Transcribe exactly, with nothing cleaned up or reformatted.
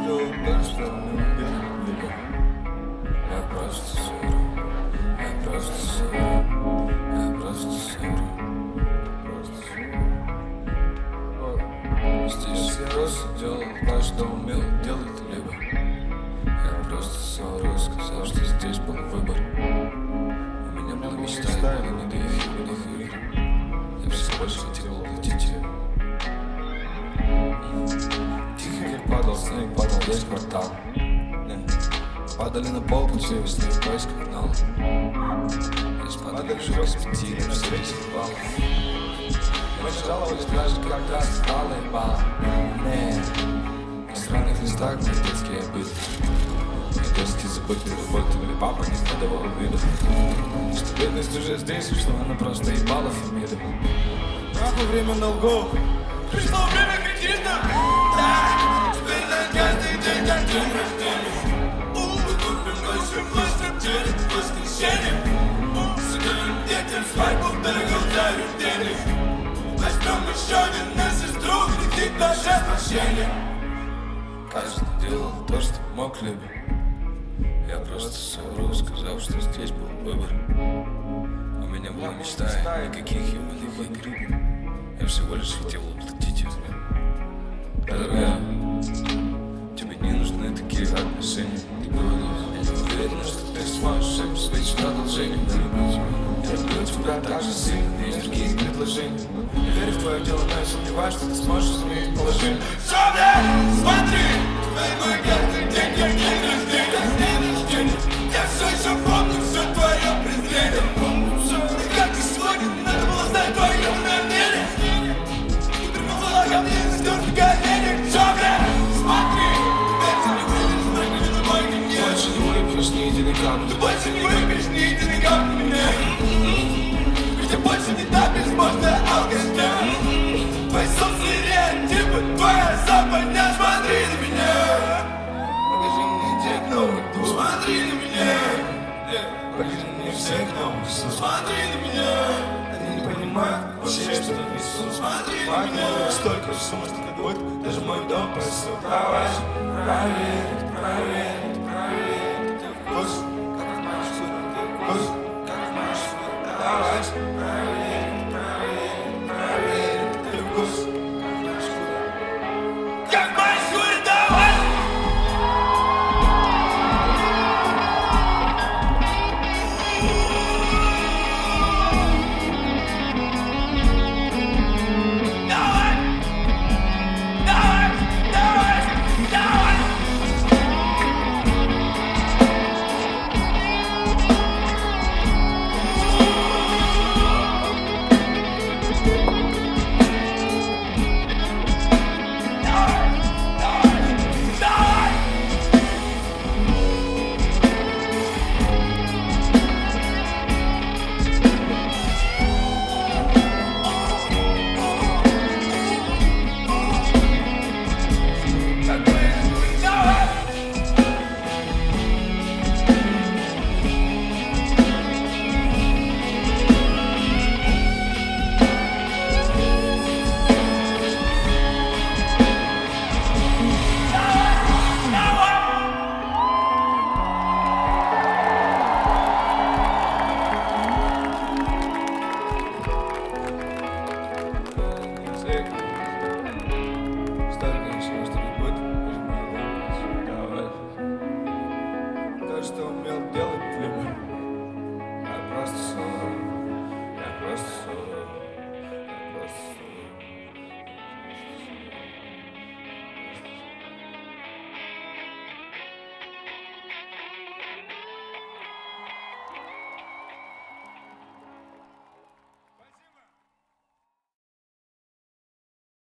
делал то, что умел делать. Я просто совру, я просто совру, я просто совру, просто совру. Здесь я рос и делал то, что умел делать, либо я просто совру, сказал, что здесь был выбор. У меня была мечта, и было не до их юных игр. Я все больше хотел уплатить ее. Тихо как падал снег, падал весь квартал. Падали на пол, пути весны в поисках гнал. И спадали жук из пяти, лишь все десять баллов. Я не жаловались даже, когда стало ебало. На странных листах мои детские обиды. Мои детские забытые работы, или папа не подавал виду, что бедность уже здесь, и что она просто ебала Фемиду. Нахуй время на лгу. Пришло время кредита. Да, теперь на каждый день как день рождения. Мы купим больше площадь перед воскресеньем. Сыграем детям свадьбу дорогом за рождение. Возьмем еще один на сестру, летит наше прощение. Каждый делал то, что мог, либо я просто совру, сказал, что здесь был выбор. У меня была мечта, никаких ебаных игр. Я всего лишь хотел уплатить ее. Дорогая, тебе не нужны такие отношения. Ты говоришь, я не уверен, что ты сможешь обеспечить продолжение. Я люблю тебя так же сильно, есть другие предложения. Я верю в твое дело, но я сомневаюсь, что ты сможешь изменить положение. Все, блядь, смотри, теперь мой каждый день как день рождения. Я все еще помню все твое презрение. И как и сегодня надо было знать твое намерение. Ко мне застёртый коленек, всё, бля, смотри. Теперь ты не выйдешь, прыгни на мой гнев. Больше не выпьешь ни единой капли. Ты больше не выпьешь ни единой капли меня. Ведь я больше не та безбожная алкашня. Твои собственные реактивы, твоя западня. Смотри на меня. Покажи мне тех новых душ. Смотри на меня. Покажи мне всех новых снов. Смотри на меня. Не понимаю вообще, что несу. Смотри на меня. Столько сумм, столько будет, даже мой дом просил. Давай же проверить, проверить, проверить. Ты вкус, как моя штука, ты вкус, как моя штука. Давай же проверить, проверить, проверить. Ты вкус, как моя штука. Как моя штука, давай! Что умел делать, либо я просто совру, я просто совру.